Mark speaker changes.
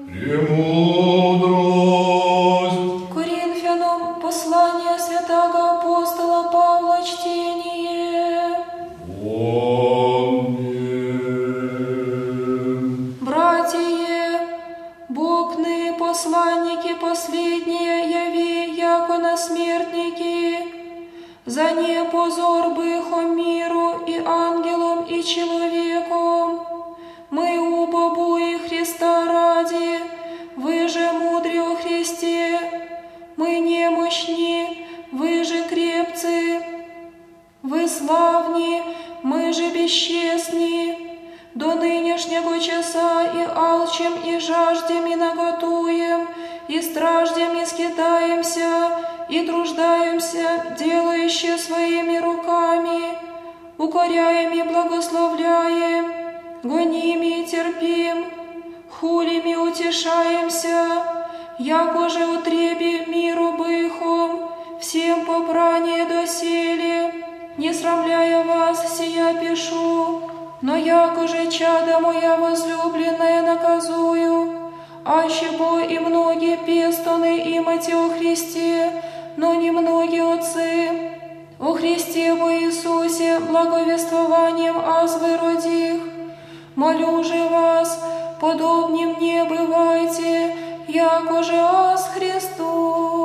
Speaker 1: премудрость.
Speaker 2: Коринфянам послание святого апостола Павла чтение.
Speaker 1: Аминь.
Speaker 2: Братья, Бог ны посланники последние яви, яко насмертники, за не позор быхом миру и ангелом и человеком. Мы убобу и Христа ради, вы же мудры о Христе, мы немощни, вы же крепцы, вы славни, мы же бесчестни. До нынешнего часа и алчим, и жаждем, и наготуем, и страждем, и скитаемся, и труждаемся, делающие своими руками, укоряем и благословляем, гоним и терпим, хулим и утешаемся, яко же утребе миру быхом, всем попрание доселе, не срамляя вас, сия пишу, но яко же чадо моя возлюбленная наказую, аще бо и многие пестоны имате о Христе, но не многие отцы. О Христе во Иисусе благовествованием аз выродих. Молю же вас, подобнем мне бывайте, яко же аз Христу.